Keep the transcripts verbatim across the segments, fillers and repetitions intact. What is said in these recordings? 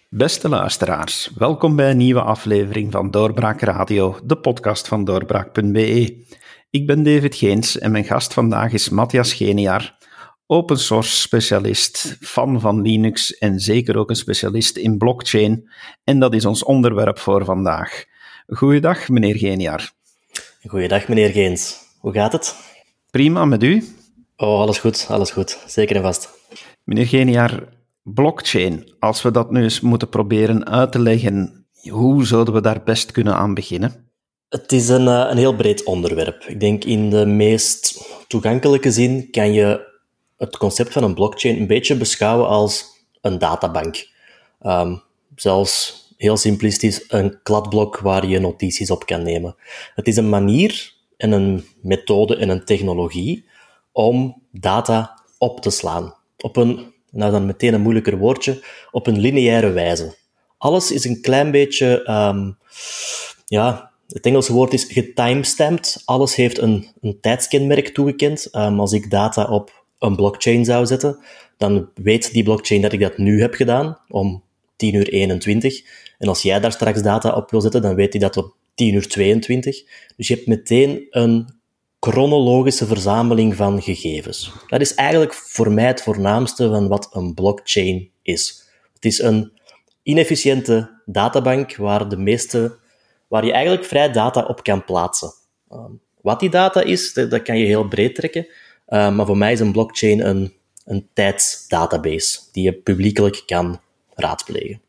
Beste luisteraars, welkom bij een nieuwe aflevering van Doorbraak Radio, de podcast van doorbraak punt b e. Ik ben David Geens en mijn gast vandaag is Matthias Geniaar, open source specialist, fan van Linux en zeker ook een specialist in blockchain. En dat is ons onderwerp voor vandaag. Goeiedag, meneer Geniaar. Goeiedag, meneer Geens. Hoe gaat het? Prima, met u? Oh, alles goed, alles goed. Zeker en vast. Meneer Geniaar, blockchain, als we dat nu eens moeten proberen uit te leggen, hoe zouden we daar best kunnen aan beginnen? Het is een, een heel breed onderwerp. Ik denk in de meest toegankelijke zin kan je het concept van een blockchain een beetje beschouwen als een databank. Um, zelfs heel simplistisch een kladblok waar je notities op kan nemen. Het is een manier en een methode en een technologie om data op te slaan. Op een, nou dan meteen een moeilijker woordje, op een lineaire wijze. Alles is een klein beetje, um, ja, het Engelse woord is getimestamped. Alles heeft een, een tijdskenmerk toegekend. Um, als ik data op een blockchain zou zetten, dan weet die blockchain dat ik dat nu heb gedaan, om tien uur eenentwintig. En als jij daar straks data op wil zetten, dan weet hij dat op tien uur tweeëntwintig. Dus je hebt meteen een chronologische verzameling van gegevens. Dat is eigenlijk voor mij het voornaamste van wat een blockchain is. Het is een inefficiënte databank waar, de meeste, waar je eigenlijk vrij data op kan plaatsen. Um, wat die data is, dat, dat kan je heel breed trekken. Uh, maar voor mij is een blockchain een, een tijdsdatabase die je publiekelijk kan raadplegen.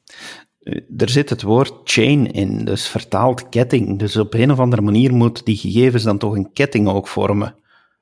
Er zit het woord chain in, dus vertaald ketting. Dus op een of andere manier moet die gegevens dan toch een ketting ook vormen.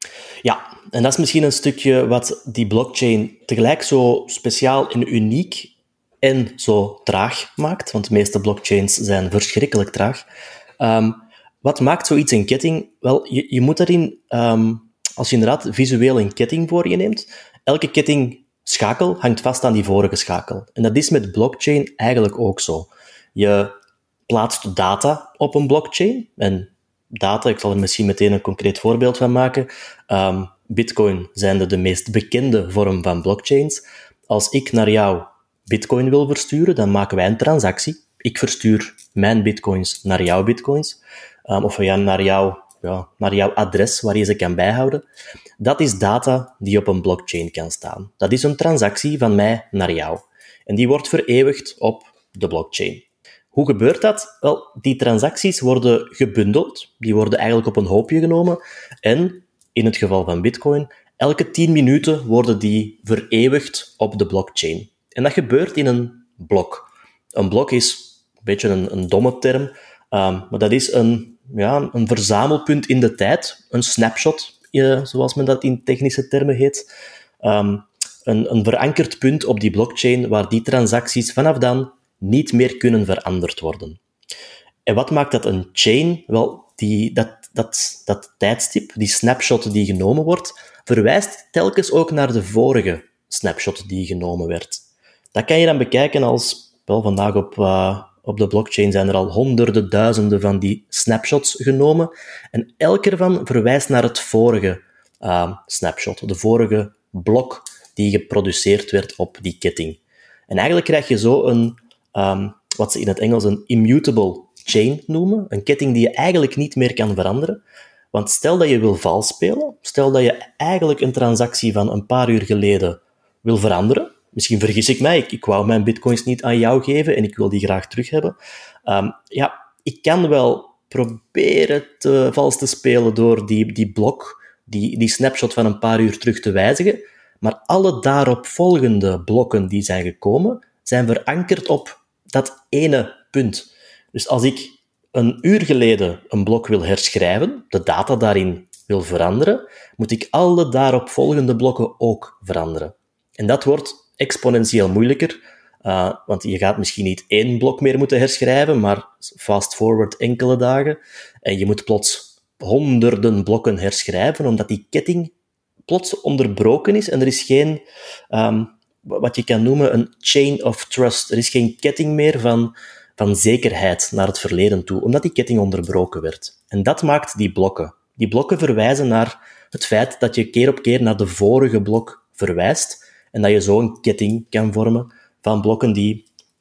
Ja, en dat is misschien een stukje wat die blockchain tegelijk zo speciaal en uniek en zo traag maakt, want de meeste blockchains zijn verschrikkelijk traag. Um, wat maakt zoiets een ketting? Wel, je, je moet daarin, um, als je inderdaad visueel een ketting voor je neemt, elke ketting schakel hangt vast aan die vorige schakel. En dat is met blockchain eigenlijk ook zo. Je plaatst data op een blockchain. En data, ik zal er misschien meteen een concreet voorbeeld van maken. Um, Bitcoin zijn de, de meest bekende vorm van blockchains. Als ik naar jou Bitcoin wil versturen, dan maken wij een transactie. Ik verstuur mijn Bitcoins naar jouw Bitcoins. Um, of ja, naar, jou, ja, naar jouw adres, waar je ze kan bijhouden. Dat is data die op een blockchain kan staan. Dat is een transactie van mij naar jou. En die wordt vereeuwigd op de blockchain. Hoe gebeurt dat? Wel, die transacties worden gebundeld. Die worden eigenlijk op een hoopje genomen. En, in het geval van Bitcoin, elke tien minuten worden die vereeuwigd op de blockchain. En dat gebeurt in een blok. Een blok is een beetje een, een domme term, um, maar dat is een, ja, een verzamelpunt in de tijd, een snapshot, Uh, zoals men dat in technische termen heet, um, een, een verankerd punt op die blockchain waar die transacties vanaf dan niet meer kunnen veranderd worden. En wat maakt dat een chain? Wel, die, dat, dat, dat tijdstip, die snapshot die genomen wordt, verwijst telkens ook naar de vorige snapshot die genomen werd. Dat kan je dan bekijken als, wel, vandaag op... Uh, Op de blockchain zijn er al honderden, duizenden van die snapshots genomen. En elke ervan verwijst naar het vorige uh, snapshot, de vorige blok die geproduceerd werd op die ketting. En eigenlijk krijg je zo een, um, wat ze in het Engels een immutable chain noemen. Een ketting die je eigenlijk niet meer kan veranderen. Want stel dat je wil vals spelen, stel dat je eigenlijk een transactie van een paar uur geleden wil veranderen. Misschien vergis ik mij, ik, ik wou mijn bitcoins niet aan jou geven en ik wil die graag terug hebben. Um, ja, ik kan wel proberen te, vals te spelen door die, die blok, die, die snapshot van een paar uur terug te wijzigen, maar alle daaropvolgende blokken die zijn gekomen, zijn verankerd op dat ene punt. Dus als ik een uur geleden een blok wil herschrijven, de data daarin wil veranderen, moet ik alle daaropvolgende blokken ook veranderen. En dat wordt exponentieel moeilijker, uh, want je gaat misschien niet één blok meer moeten herschrijven, maar fast forward enkele dagen, en je moet plots honderden blokken herschrijven, omdat die ketting plots onderbroken is en er is geen, um, wat je kan noemen, een chain of trust. Er is geen ketting meer van, van zekerheid naar het verleden toe, omdat die ketting onderbroken werd. En dat maakt die blokken. Die blokken verwijzen naar het feit dat je keer op keer naar de vorige blok verwijst, en dat je zo een ketting kan vormen van blokken die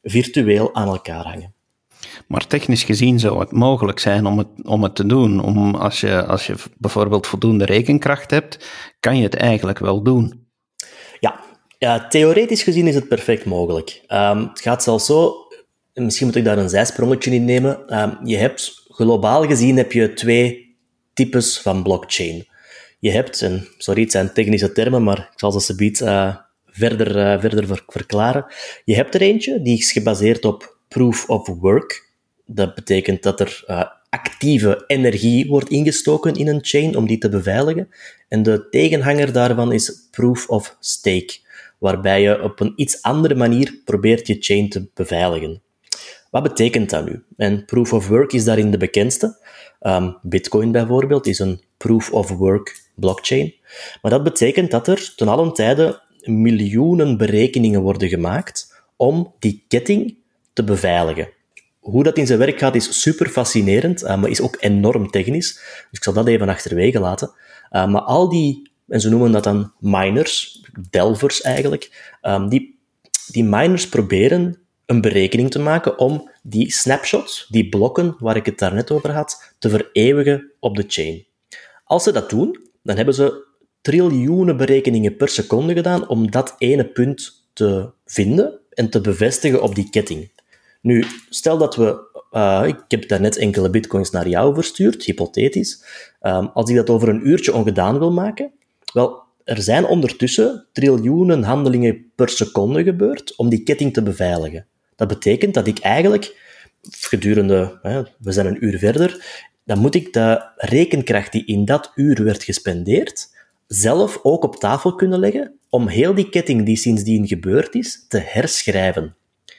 virtueel aan elkaar hangen. Maar technisch gezien zou het mogelijk zijn om het, om het te doen. Om als, je, als je bijvoorbeeld voldoende rekenkracht hebt, kan je het eigenlijk wel doen. Ja, ja theoretisch gezien is het perfect mogelijk. Um, het gaat zelfs zo, misschien moet ik daar een zijsprongetje in nemen. Um, je hebt, globaal gezien heb je twee types van blockchain. Je hebt, en sorry, het zijn technische termen, maar ik zal ze subiet uh, verder, uh, verder ver- verklaren. Je hebt er eentje, die is gebaseerd op proof of work. Dat betekent dat er uh, actieve energie wordt ingestoken in een chain om die te beveiligen. En de tegenhanger daarvan is proof of stake, waarbij je op een iets andere manier probeert je chain te beveiligen. Wat betekent dat nu? En proof of work is daarin de bekendste. Um, Bitcoin bijvoorbeeld is een proof of work blockchain. Maar dat betekent dat er ten allen tijde miljoenen berekeningen worden gemaakt om die ketting te beveiligen. Hoe dat in zijn werk gaat is super fascinerend, uh, maar is ook enorm technisch. Dus ik zal dat even achterwege laten. Uh, maar al die, en ze noemen dat dan miners, delvers eigenlijk, um, die, die miners proberen een berekening te maken om die snapshots, die blokken waar ik het daarnet over had, te vereeuwigen op de chain. Als ze dat doen, dan hebben ze triljoenen berekeningen per seconde gedaan om dat ene punt te vinden en te bevestigen op die ketting. Nu, stel dat we... Uh, ik heb daarnet enkele bitcoins naar jou verstuurd, hypothetisch. Um, als ik dat over een uurtje ongedaan wil maken, wel, er zijn ondertussen triljoenen handelingen per seconde gebeurd om die ketting te beveiligen. Dat betekent dat ik eigenlijk gedurende... Hè, we zijn een uur verder, dan moet ik de rekenkracht die in dat uur werd gespendeerd zelf ook op tafel kunnen leggen om heel die ketting die sindsdien gebeurd is, te herschrijven.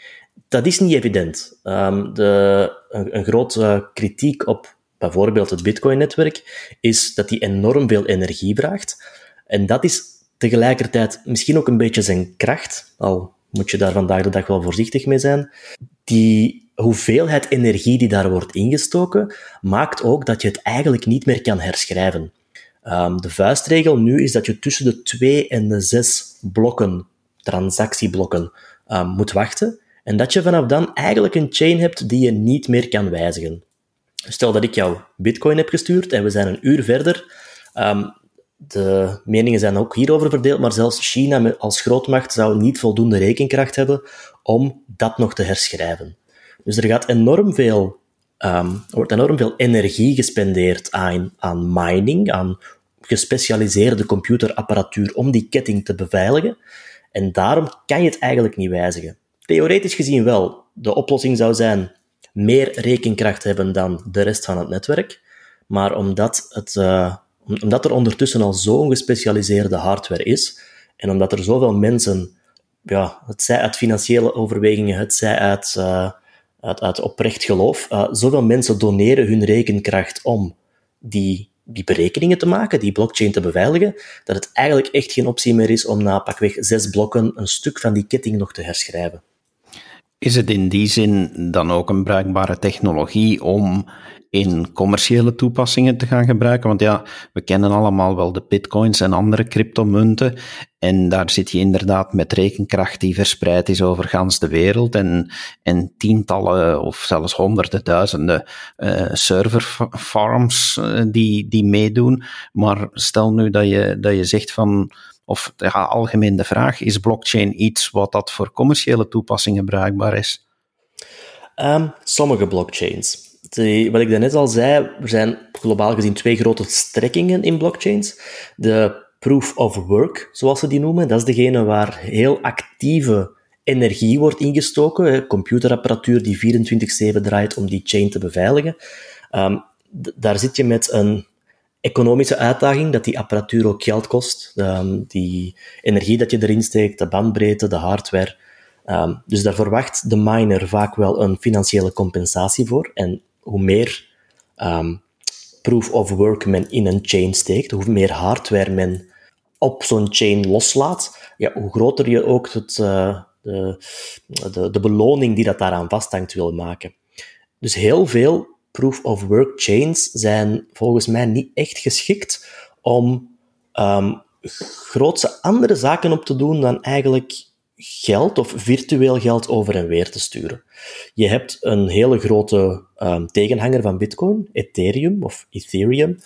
Dat is niet evident. Um, de, een, een grote kritiek op bijvoorbeeld het Bitcoin-netwerk is dat die enorm veel energie vraagt. En dat is tegelijkertijd misschien ook een beetje zijn kracht, al moet je daar vandaag de dag wel voorzichtig mee zijn. Die hoeveelheid energie die daar wordt ingestoken, maakt ook dat je het eigenlijk niet meer kan herschrijven. Um, de vuistregel nu is dat je tussen de twee en de zes blokken, transactieblokken, um, moet wachten. En dat je vanaf dan eigenlijk een chain hebt die je niet meer kan wijzigen. Stel dat ik jou Bitcoin heb gestuurd en we zijn een uur verder. Um, de meningen zijn ook hierover verdeeld, maar zelfs China als grootmacht zou niet voldoende rekenkracht hebben om dat nog te herschrijven. Dus er gaat enorm veel, um, er wordt enorm veel energie gespendeerd aan, aan mining, aan gespecialiseerde computerapparatuur om die ketting te beveiligen. En daarom kan je het eigenlijk niet wijzigen. Theoretisch gezien wel. De oplossing zou zijn meer rekenkracht hebben dan de rest van het netwerk. Maar omdat, het, uh, omdat er ondertussen al zo'n gespecialiseerde hardware is, en omdat er zoveel mensen, ja, het zij uit financiële overwegingen, het zij uit, uh, uit, uit oprecht geloof, uh, zoveel mensen doneren hun rekenkracht om die, die berekeningen te maken, die blockchain te beveiligen, dat het eigenlijk echt geen optie meer is om na pakweg zes blokken een stuk van die ketting nog te herschrijven. Is het in die zin dan ook een bruikbare technologie om in commerciële toepassingen te gaan gebruiken? Want ja, we kennen allemaal wel de bitcoins en andere cryptomunten. En daar zit je inderdaad met rekenkracht die verspreid is over gans de wereld. En, en tientallen of zelfs honderden duizenden uh, serverfarms uh, die, die meedoen. Maar stel nu dat je, dat je zegt van... Of ja, algemeen de vraag, is blockchain iets wat dat voor commerciële toepassingen bruikbaar is? Um, sommige blockchains. Die, wat ik daarnet al zei, er zijn globaal gezien twee grote strekkingen in blockchains. De proof of work, zoals ze die noemen, dat is degene waar heel actieve energie wordt ingestoken, computerapparatuur die vierentwintig zeven draait om die chain te beveiligen. Um, d- daar zit je met een economische uitdaging, dat die apparatuur ook geld kost. Um, die energie dat je erin steekt, de bandbreedte, de hardware. Um, dus daar verwacht de miner vaak wel een financiële compensatie voor. En hoe meer um, proof of work men in een chain steekt, hoe meer hardware men op zo'n chain loslaat, ja, hoe groter je ook het, uh, de, de, de beloning die dat daaraan vasthangt wil maken. Dus heel veel proof-of-work chains zijn volgens mij niet echt geschikt om um, grootse andere zaken op te doen dan eigenlijk geld of virtueel geld over en weer te sturen. Je hebt een hele grote um, tegenhanger van Bitcoin, Ethereum of Ethereum,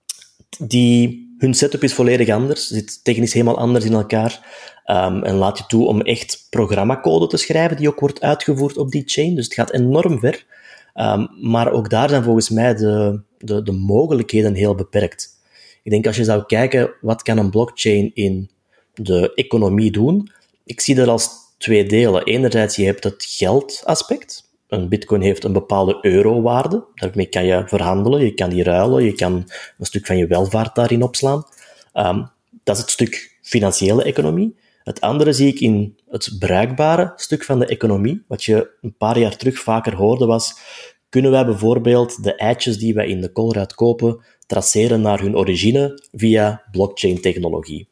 die hun setup is volledig anders, zit technisch helemaal anders in elkaar um, en laat je toe om echt programmacode te schrijven die ook wordt uitgevoerd op die chain. Dus het gaat enorm ver. Um, maar ook daar zijn volgens mij de, de, de mogelijkheden heel beperkt. Ik denk als je zou kijken, wat kan een blockchain in de economie doen? Ik zie dat als twee delen. Enerzijds, je hebt het geldaspect. Een bitcoin heeft een bepaalde eurowaarde. Daarmee kan je verhandelen, je kan die ruilen, je kan een stuk van je welvaart daarin opslaan. Um, dat is het stuk financiële economie. Het andere zie ik in het bruikbare stuk van de economie. Wat je een paar jaar terug vaker hoorde was, kunnen wij bijvoorbeeld de eitjes die wij in de koolruit kopen traceren naar hun origine via blockchain-technologie?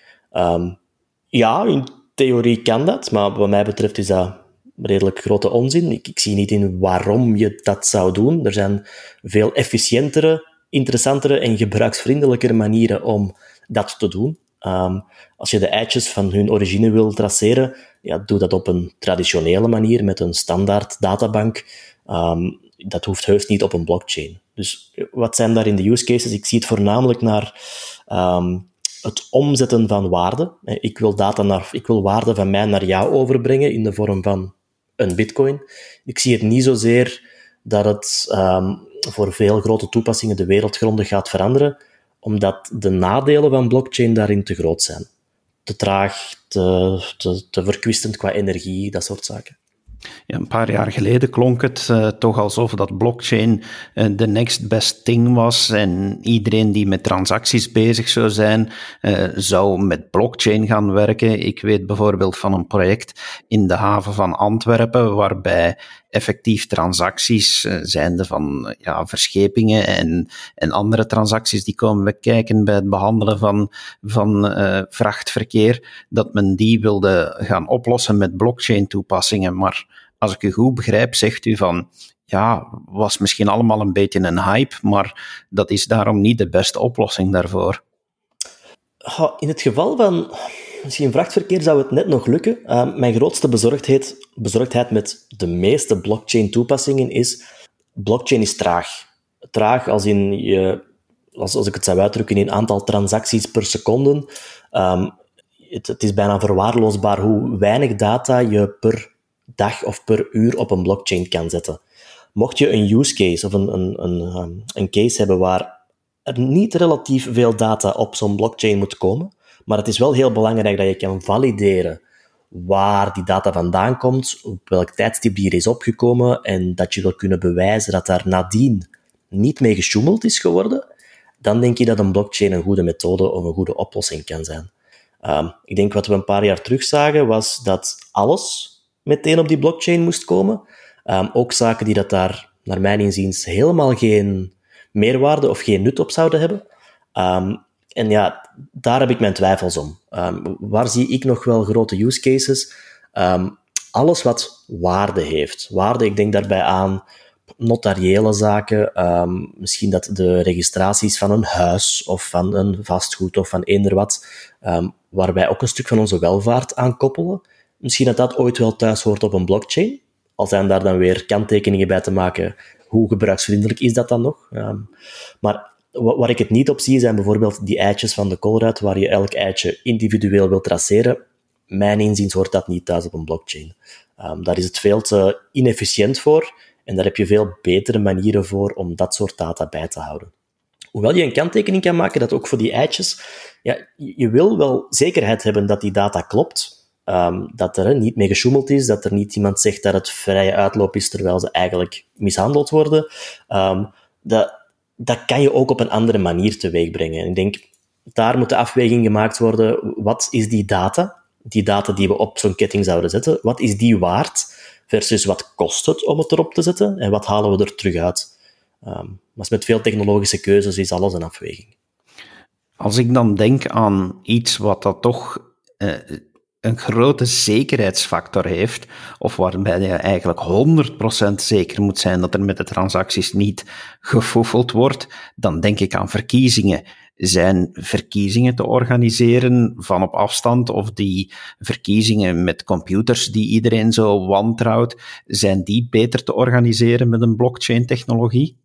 Um, ja, in theorie kan dat, maar wat mij betreft is dat redelijk grote onzin. Ik, ik zie niet in waarom je dat zou doen. Er zijn veel efficiëntere, interessantere en gebruiksvriendelijkere manieren om dat te doen. Um, als je de eitjes van hun origine wil traceren, ja, doe dat op een traditionele manier met een standaard databank. Um, dat hoeft heus niet op een blockchain. Dus wat zijn daarin de use cases? Ik zie het voornamelijk naar um, het omzetten van waarde. Ik wil, data naar, ik wil waarde van mij naar jou overbrengen in de vorm van een bitcoin. Ik zie het niet zozeer dat het um, voor veel grote toepassingen de wereld grondig gaat veranderen, omdat de nadelen van blockchain daarin te groot zijn. Te traag, te, te, te verkwistend qua energie, dat soort zaken. Ja, een paar jaar geleden klonk het uh, toch alsof dat blockchain de uh, next best thing was en iedereen die met transacties bezig zou zijn, uh, zou met blockchain gaan werken. Ik weet bijvoorbeeld van een project in de haven van Antwerpen waarbij effectief transacties, uh, zijnde van ja, verschepingen en, en andere transacties die komen bekijken bij het behandelen van, van uh, vrachtverkeer, dat men die wilde gaan oplossen met blockchain toepassingen. Maar als ik u goed begrijp, zegt u van, ja, was misschien allemaal een beetje een hype, maar dat is daarom niet de beste oplossing daarvoor. In het geval van misschien vrachtverkeer zou het net nog lukken. Uh, mijn grootste bezorgdheid, bezorgdheid met de meeste blockchain-toepassingen is, blockchain is traag. Traag als in, je, als, als ik het zou uitdrukken, in aantal transacties per seconde. Um, het, het is bijna verwaarloosbaar hoe weinig data je per dag of per uur op een blockchain kan zetten. Mocht je een use case of een, een, een, een case hebben waar er niet relatief veel data op zo'n blockchain moet komen, maar het is wel heel belangrijk dat je kan valideren waar die data vandaan komt, op welk tijdstip die er is opgekomen en dat je wil kunnen bewijzen dat daar nadien niet mee gesjoemeld is geworden, dan denk je dat een blockchain een goede methode of een goede oplossing kan zijn. Um, ik denk wat we een paar jaar terug zagen was dat alles meteen op die blockchain moest komen. Um, ook zaken die dat daar, naar mijn inziens, helemaal geen meerwaarde of geen nut op zouden hebben. Um, en ja, daar heb ik mijn twijfels om. Um, waar zie ik nog wel grote use cases? Um, alles wat waarde heeft. Waarde, ik denk daarbij aan notariële zaken, um, misschien dat de registraties van een huis of van een vastgoed of van eender wat, um, waar wij ook een stuk van onze welvaart aan koppelen. Misschien dat dat ooit wel thuis hoort op een blockchain. Al zijn daar dan weer kanttekeningen bij te maken. Hoe gebruiksvriendelijk is dat dan nog? Um, maar waar ik het niet op zie, zijn bijvoorbeeld die eitjes van de koolruit, waar je elk eitje individueel wil traceren. Mijn inziens hoort dat niet thuis op een blockchain. Um, daar is het veel te inefficiënt voor en daar heb je veel betere manieren voor om dat soort data bij te houden. Hoewel je een kanttekening kan maken dat ook voor die eitjes, ja, je wil wel zekerheid hebben dat die data klopt. Um, dat er he, niet mee gesjoemeld is, dat er niet iemand zegt dat het vrije uitloop is terwijl ze eigenlijk mishandeld worden. Um, dat, dat kan je ook op een andere manier teweeg brengen. En ik denk, daar moet de afweging gemaakt worden. Wat is die data? Die data die we op zo'n ketting zouden zetten, wat is die waard? Versus wat kost het om het erop te zetten? En wat halen we er terug uit? Um, maar met veel technologische keuzes is alles een afweging. Als ik dan denk aan iets wat dat toch Uh, een grote zekerheidsfactor heeft, of waarbij je eigenlijk honderd procent zeker moet zijn dat er met de transacties niet gefoefeld wordt, dan denk ik aan verkiezingen. Zijn verkiezingen te organiseren van op afstand, of die verkiezingen met computers die iedereen zo wantrouwt, zijn die beter te organiseren met een blockchain-technologie?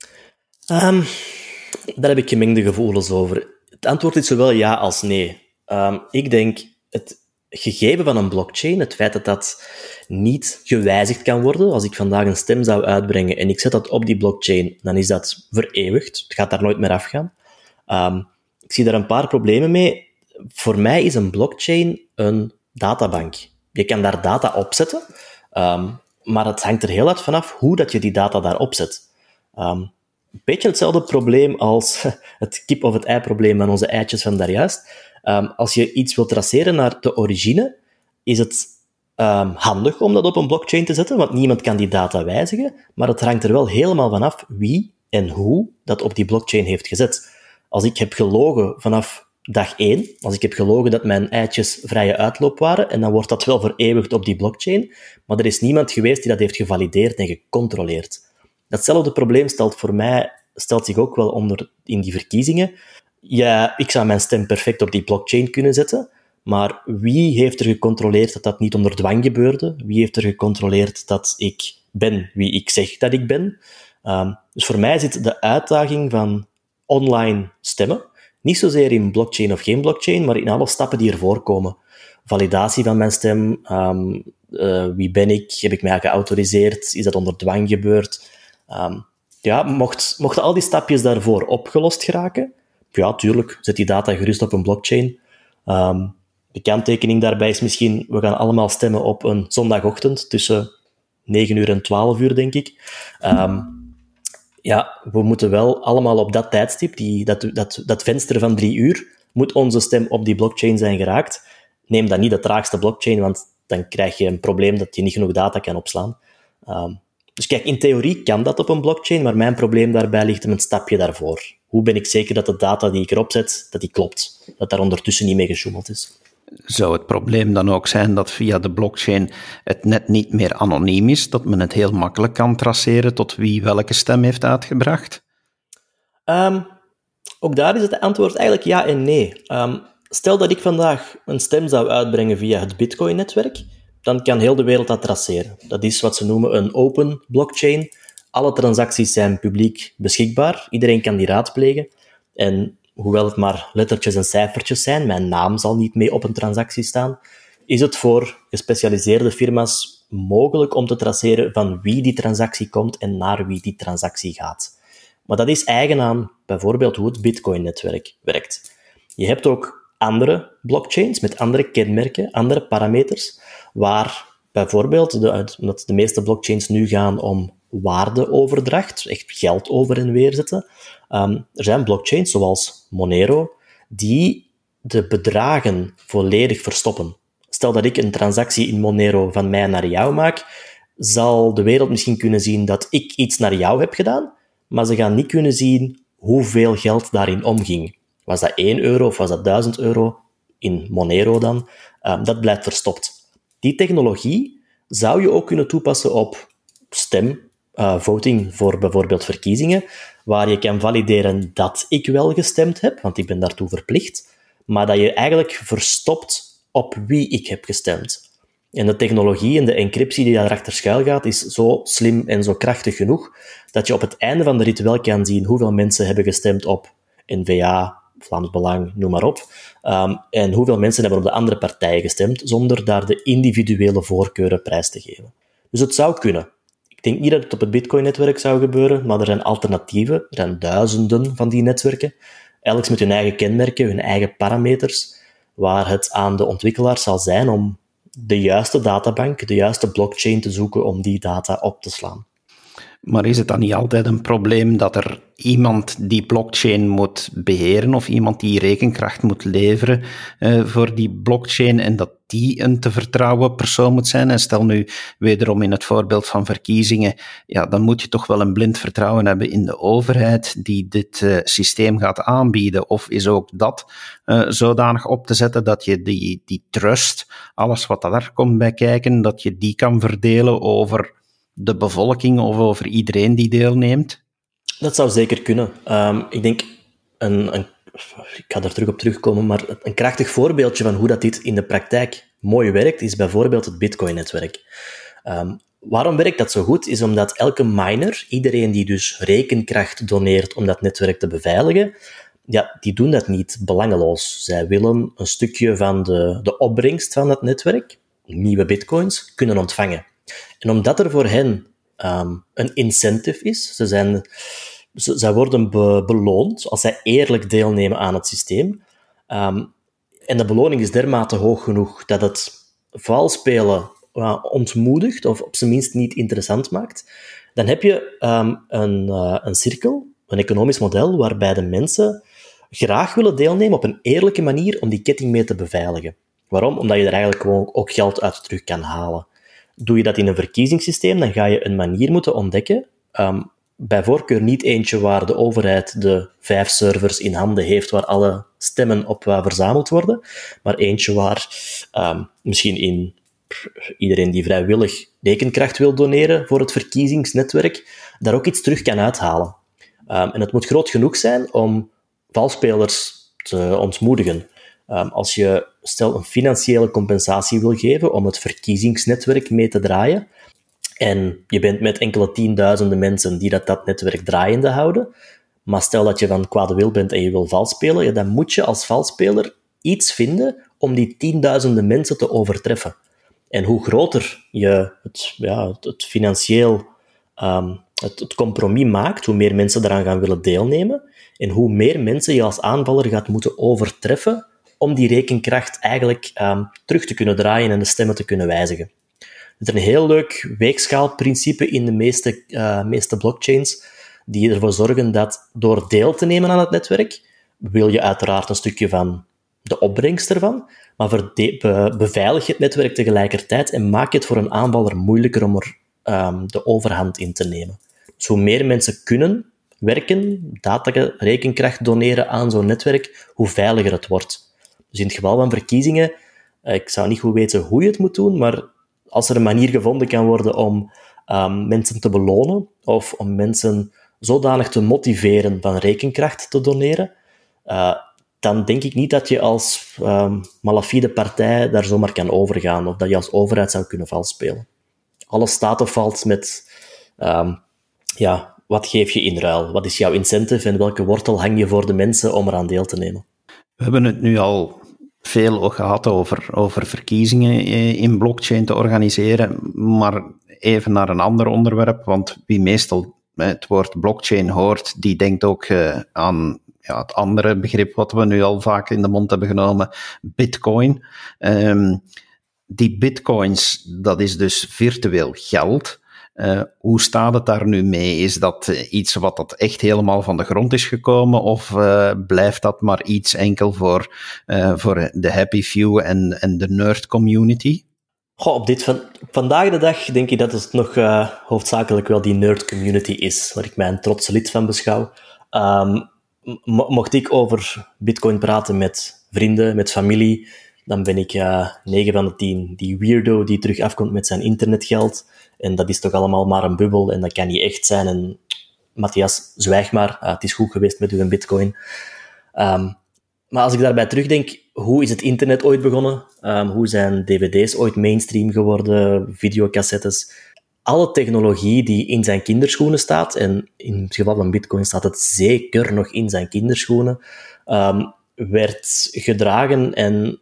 Um, daar heb ik gemengde gevoelens over. Het antwoord is zowel ja als nee. Um, ik denk, het gegeven van een blockchain, het feit dat dat niet gewijzigd kan worden, als ik vandaag een stem zou uitbrengen en ik zet dat op die blockchain, dan is dat vereeuwigd. Het gaat daar nooit meer afgaan. Um, ik zie daar een paar problemen mee. Voor mij is een blockchain een databank. Je kan daar data opzetten, um, maar het hangt er heel uit vanaf hoe dat je die data daar opzet. Um, een beetje hetzelfde probleem als het kip- of het ei-probleem van onze eitjes van daarjuist. Um, als je iets wilt traceren naar de origine, is het um, handig om dat op een blockchain te zetten, want niemand kan die data wijzigen, maar het hangt er wel helemaal vanaf wie en hoe dat op die blockchain heeft gezet. Als ik heb gelogen vanaf dag één, als ik heb gelogen dat mijn eitjes vrije uitloop waren, en dan wordt dat wel vereeuwigd op die blockchain, maar er is niemand geweest die dat heeft gevalideerd en gecontroleerd. Datzelfde probleem stelt voor mij, stelt zich ook wel onder in die verkiezingen. Ja, ik zou mijn stem perfect op die blockchain kunnen zetten, maar wie heeft er gecontroleerd dat dat niet onder dwang gebeurde? Wie heeft er gecontroleerd dat ik ben wie ik zeg dat ik ben? Um, dus voor mij zit de uitdaging van online stemmen niet zozeer in blockchain of geen blockchain, maar in alle stappen die ervoor komen. Validatie van mijn stem, um, uh, wie ben ik? Heb ik mij geautoriseerd? Is dat onder dwang gebeurd? Um, ja, mocht, mochten al die stapjes daarvoor opgelost geraken, ja, tuurlijk, zet die data gerust op een blockchain. Um, de kanttekening daarbij is misschien, we gaan allemaal stemmen op een zondagochtend tussen negen uur en twaalf uur, denk ik. Um, ja, we moeten wel allemaal op dat tijdstip, die, dat, dat, dat venster van drie uur, moet onze stem op die blockchain zijn geraakt. Neem dan niet de traagste blockchain, want dan krijg je een probleem dat je niet genoeg data kan opslaan. Um, dus kijk, in theorie kan dat op een blockchain, maar mijn probleem daarbij ligt hem een stapje daarvoor. Hoe ben ik zeker dat de data die ik erop zet, dat die klopt? Dat daar ondertussen niet mee gesjoemeld is. Zou het probleem dan ook zijn dat via de blockchain het net niet meer anoniem is, dat men het heel makkelijk kan traceren tot wie welke stem heeft uitgebracht? Um, ook daar is het antwoord eigenlijk ja en nee. Um, stel dat ik vandaag een stem zou uitbrengen via het Bitcoin-netwerk, dan kan heel de wereld dat traceren. Dat is wat ze noemen een open blockchain. Alle transacties zijn publiek beschikbaar. Iedereen kan die raadplegen. En hoewel het maar lettertjes en cijfertjes zijn, mijn naam zal niet mee op een transactie staan, is het voor gespecialiseerde firma's mogelijk om te traceren van wie die transactie komt en naar wie die transactie gaat. Maar dat is eigen aan bijvoorbeeld hoe het Bitcoin-netwerk werkt. Je hebt ook andere blockchains met andere kenmerken, andere parameters, waar bijvoorbeeld, de, omdat de meeste blockchains nu gaan om waardeoverdracht, echt geld over en weer zetten, um, er zijn blockchains zoals Monero, die de bedragen volledig verstoppen. Stel dat ik een transactie in Monero van mij naar jou maak, zal de wereld misschien kunnen zien dat ik iets naar jou heb gedaan, maar ze gaan niet kunnen zien hoeveel geld daarin omging. Was dat één euro of was dat duizend euro in Monero dan? Um, dat blijft verstopt. Die technologie zou je ook kunnen toepassen op stem, uh, voting voor bijvoorbeeld verkiezingen, waar je kan valideren dat ik wel gestemd heb, want ik ben daartoe verplicht, maar dat je eigenlijk verstopt op wie ik heb gestemd. En de technologie en de encryptie die daarachter schuil gaat, is zo slim en zo krachtig genoeg, dat je op het einde van de rit wel kan zien hoeveel mensen hebben gestemd op N V A, Vlaams Belang, noem maar op, um, en hoeveel mensen hebben op de andere partijen gestemd, zonder daar de individuele voorkeuren prijs te geven. Dus het zou kunnen. Ik denk niet dat het op het Bitcoin-netwerk zou gebeuren, maar er zijn alternatieven. Er zijn duizenden van die netwerken, elk met hun eigen kenmerken, hun eigen parameters, waar het aan de ontwikkelaars zal zijn om de juiste databank, de juiste blockchain te zoeken om die data op te slaan. Maar is het dan niet altijd een probleem dat er iemand die blockchain moet beheren of iemand die rekenkracht moet leveren uh, voor die blockchain en dat die een te vertrouwen persoon moet zijn? En stel nu wederom in het voorbeeld van verkiezingen, ja, dan moet je toch wel een blind vertrouwen hebben in de overheid die dit uh, systeem gaat aanbieden. Of is ook dat uh, zodanig op te zetten dat je die, die trust, alles wat daar komt bij kijken, dat je die kan verdelen over de bevolking of over iedereen die deelneemt? Dat zou zeker kunnen. Um, ik denk, een, een ik ga er terug op terugkomen, maar een krachtig voorbeeldje van hoe dat dit in de praktijk mooi werkt, is bijvoorbeeld het Bitcoin-netwerk. Um, waarom werkt dat zo goed? Is omdat elke miner, iedereen die dus rekenkracht doneert om dat netwerk te beveiligen, ja, die doen dat niet belangeloos. Zij willen een stukje van de, de opbrengst van dat netwerk, nieuwe bitcoins, kunnen ontvangen. En omdat er voor hen um, een incentive is, ze zijn, ze, zij worden be, beloond als zij eerlijk deelnemen aan het systeem. Um, en de beloning is dermate hoog genoeg dat het valspelen uh, ontmoedigt, of op zijn minst niet interessant maakt. Dan heb je um, een, uh, een cirkel, een economisch model, waarbij de mensen graag willen deelnemen op een eerlijke manier om die ketting mee te beveiligen. Waarom? Omdat je er eigenlijk gewoon ook geld uit terug kan halen. Doe je dat in een verkiezingssysteem, dan ga je een manier moeten ontdekken, um, bij voorkeur niet eentje waar de overheid de vijf servers in handen heeft, waar alle stemmen op uh, verzameld worden, maar eentje waar um, misschien in iedereen die vrijwillig rekenkracht wil doneren voor het verkiezingsnetwerk, daar ook iets terug kan uithalen. Um, en het moet groot genoeg zijn om valspelers te ontmoedigen. Um, als je, stel, een financiële compensatie wil geven om het verkiezingsnetwerk mee te draaien, en je bent met enkele tienduizenden mensen die dat, dat netwerk draaiende houden, maar stel dat je van kwade wil bent en je wil vals spelen, ja, dan moet je als valsspeler iets vinden om die tienduizenden mensen te overtreffen. En hoe groter je het, ja, het, het financieel um, het, het compromis maakt, hoe meer mensen eraan gaan willen deelnemen, en hoe meer mensen je als aanvaller gaat moeten overtreffen om die rekenkracht eigenlijk um, terug te kunnen draaien en de stemmen te kunnen wijzigen. Er is een heel leuk weegschaalprincipe in de meeste, uh, meeste blockchains, die ervoor zorgen dat door deel te nemen aan het netwerk, wil je uiteraard een stukje van de opbrengst ervan, maar verde- be- beveilig je het netwerk tegelijkertijd en maak je het voor een aanvaller moeilijker om er um, de overhand in te nemen. Dus hoe meer mensen kunnen werken, data, rekenkracht doneren aan zo'n netwerk, hoe veiliger het wordt. Dus in het geval van verkiezingen, ik zou niet goed weten hoe je het moet doen, maar als er een manier gevonden kan worden om um, mensen te belonen, of om mensen zodanig te motiveren van rekenkracht te doneren, uh, dan denk ik niet dat je als um, malafide partij daar zomaar kan overgaan, of dat je als overheid zou kunnen vals spelen. Alles staat of valt met, um, ja, wat geef je in ruil? Wat is jouw incentive en welke wortel hang je voor de mensen om eraan deel te nemen? We hebben het nu al veel gehad over, over verkiezingen in blockchain te organiseren, maar even naar een ander onderwerp, want wie meestal het woord blockchain hoort, die denkt ook uh, aan ja, het andere begrip wat we nu al vaak in de mond hebben genomen, bitcoin. Um, die bitcoins, dat is dus virtueel geld. Uh, hoe staat het daar nu mee? Is dat uh, iets wat dat echt helemaal van de grond is gekomen, of uh, blijft dat maar iets enkel voor, uh, voor de happy few en, en de nerd community? Goh, op dit van, vandaag de dag denk ik dat het nog uh, hoofdzakelijk wel die nerd community is, waar ik mij een trotse lid van beschouw. Um, mo- mocht ik over bitcoin praten met vrienden, met familie, dan ben ik uh, negen van de tien die weirdo die terug afkomt met zijn internetgeld. En dat is toch allemaal maar een bubbel en dat kan niet echt zijn. En Matthias, zwijg maar, uh, het is goed geweest met uw bitcoin. Um, maar als ik daarbij terugdenk, hoe is het internet ooit begonnen? Um, hoe zijn dvd's ooit mainstream geworden? Videocassettes? Alle technologie die in zijn kinderschoenen staat, en in het geval van bitcoin staat het zeker nog in zijn kinderschoenen, um, werd gedragen en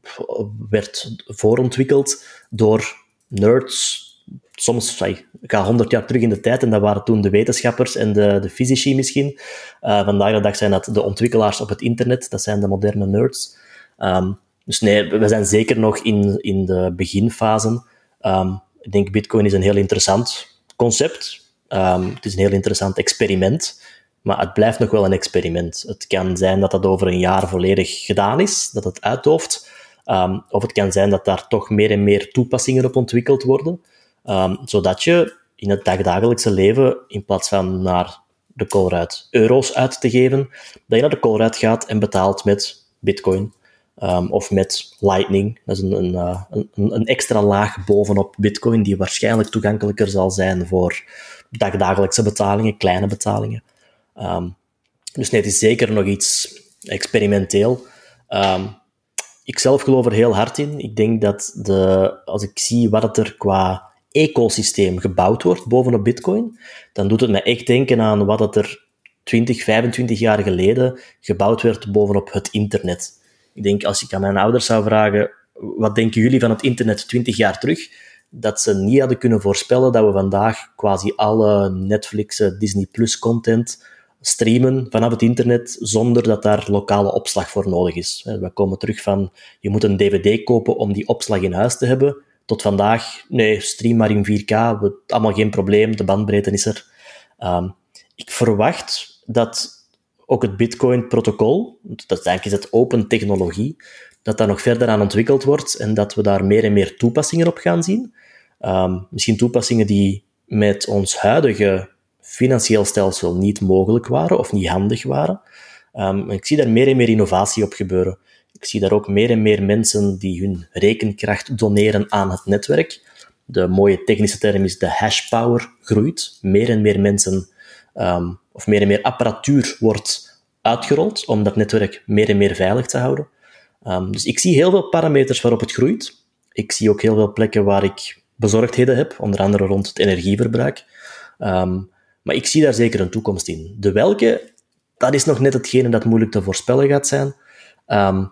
werd voorontwikkeld door nerds. Soms, ik ga honderd jaar terug in de tijd, en dat waren toen de wetenschappers en de, de fysici misschien. Uh, vandaag de dag zijn dat de ontwikkelaars op het internet, dat zijn de moderne nerds. Um, dus nee, we zijn zeker nog in, in de beginfase. Um, ik denk Bitcoin is een heel interessant concept. Um, het is een heel interessant experiment, maar het blijft nog wel een experiment. Het kan zijn dat dat over een jaar volledig gedaan is, dat het uitdooft. Um, of het kan zijn dat daar toch meer en meer toepassingen op ontwikkeld worden. Um, zodat je in het dagdagelijkse leven, in plaats van naar de Colruyt euro's uit te geven, dat je naar de Colruyt gaat en betaalt met bitcoin. Um, of met Lightning. Dat is een, een, uh, een, een extra laag bovenop bitcoin, die waarschijnlijk toegankelijker zal zijn voor dagdagelijkse betalingen, kleine betalingen. Um, dus nee, het is zeker nog iets experimenteel. Um, ik zelf geloof er heel hard in. Ik denk dat de, als ik zie wat het er qua ecosysteem gebouwd wordt bovenop Bitcoin, dan doet het me echt denken aan wat het er twintig, vijfentwintig jaar geleden gebouwd werd bovenop het internet. Ik denk, als ik aan mijn ouders zou vragen, wat denken jullie van het internet twintig jaar terug, dat ze niet hadden kunnen voorspellen dat we vandaag quasi alle Netflix, Disney Plus content streamen vanaf het internet zonder dat daar lokale opslag voor nodig is. We komen terug van, je moet een dvd kopen om die opslag in huis te hebben, tot vandaag, nee, stream maar in vier K, we, allemaal geen probleem, de bandbreedte is er. Um, ik verwacht dat ook het Bitcoin-protocol, dat eigenlijk is het open technologie, dat daar nog verder aan ontwikkeld wordt en dat we daar meer en meer toepassingen op gaan zien. Um, misschien toepassingen die met ons huidige financieel stelsel niet mogelijk waren of niet handig waren. Um, ik zie daar meer en meer innovatie op gebeuren. Ik zie daar ook meer en meer mensen die hun rekenkracht doneren aan het netwerk. De mooie technische term is de hashpower groeit. Meer en meer mensen, um, of meer en meer apparatuur wordt uitgerold om dat netwerk meer en meer veilig te houden. Um, dus ik zie heel veel parameters waarop het groeit. Ik zie ook heel veel plekken waar ik bezorgdheden heb, onder andere rond het energieverbruik. Um, maar ik zie daar zeker een toekomst in. De welke, dat is nog net hetgene dat moeilijk te voorspellen gaat zijn. Um,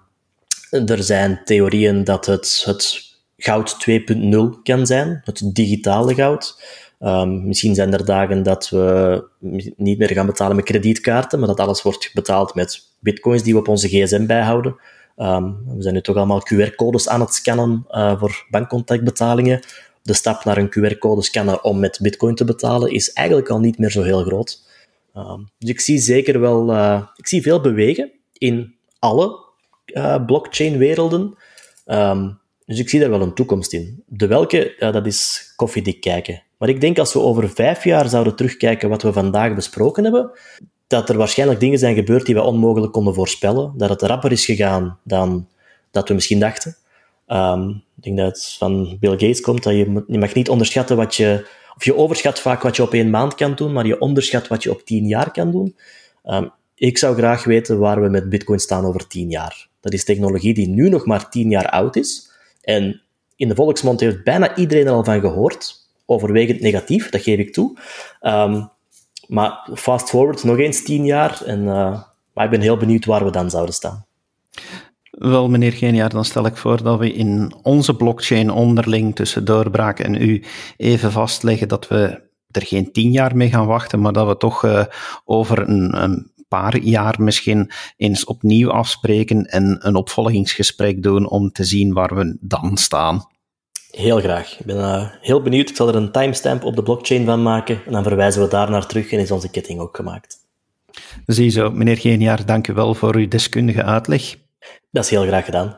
er zijn theorieën dat het, het goud twee punt nul kan zijn, het digitale goud. Um, misschien zijn er dagen dat we niet meer gaan betalen met kredietkaarten, maar dat alles wordt betaald met bitcoins die we op onze gsm bijhouden. Um, we zijn nu toch allemaal Q R-codes aan het scannen uh, voor bankcontactbetalingen. De stap naar een Q R-code scannen om met bitcoin te betalen is eigenlijk al niet meer zo heel groot. Um, dus ik zie zeker wel... Uh, ik zie veel bewegen in alle uh, blockchain-werelden. Um, dus ik zie daar wel een toekomst in. De welke, uh, dat is koffiedik kijken. Maar ik denk als we over vijf jaar zouden terugkijken wat we vandaag besproken hebben, dat er waarschijnlijk dingen zijn gebeurd die we onmogelijk konden voorspellen. Dat het rapper is gegaan dan dat we misschien dachten. Um, ik denk dat het van Bill Gates komt, dat je, je mag niet onderschatten wat je... Of je overschat vaak wat je op één maand kan doen, maar je onderschat wat je op tien jaar kan doen. Um, ik zou graag weten waar we met Bitcoin staan over tien jaar. Dat is technologie die nu nog maar tien jaar oud is. En in de volksmond heeft bijna iedereen er al van gehoord. Overwegend negatief, dat geef ik toe. Um, maar fast forward, nog eens tien jaar. En, uh, maar ik ben heel benieuwd waar we dan zouden staan. Wel, meneer Geniaar, dan stel ik voor dat we in onze blockchain onderling tussen Doorbraak en u even vastleggen dat we er geen tien jaar mee gaan wachten, maar dat we toch uh, over een, een paar jaar misschien eens opnieuw afspreken en een opvolgingsgesprek doen om te zien waar we dan staan. Heel graag. Ik ben uh, heel benieuwd. Ik zal er een timestamp op de blockchain van maken en dan verwijzen we daar naar terug en is onze ketting ook gemaakt. Ziezo, meneer Geniaar, dank u wel voor uw deskundige uitleg. Dat is heel graag gedaan.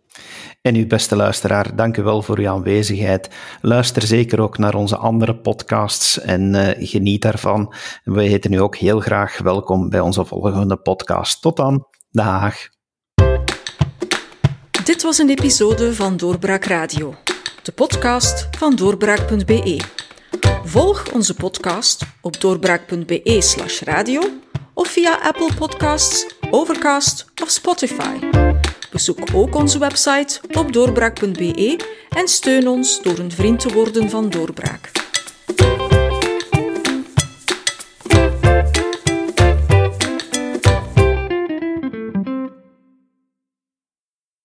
En uw beste luisteraar, dank u wel voor uw aanwezigheid. Luister zeker ook naar onze andere podcasts en uh, geniet daarvan. We heten u ook heel graag welkom bij onze volgende podcast. Tot dan. Dag. Dit was een episode van Doorbraak Radio, de podcast van doorbraak punt b e. Volg onze podcast op doorbraak punt b e slash radio of via Apple Podcasts, Overcast of Spotify. Bezoek ook onze website op doorbraak punt b e en steun ons door een vriend te worden van Doorbraak.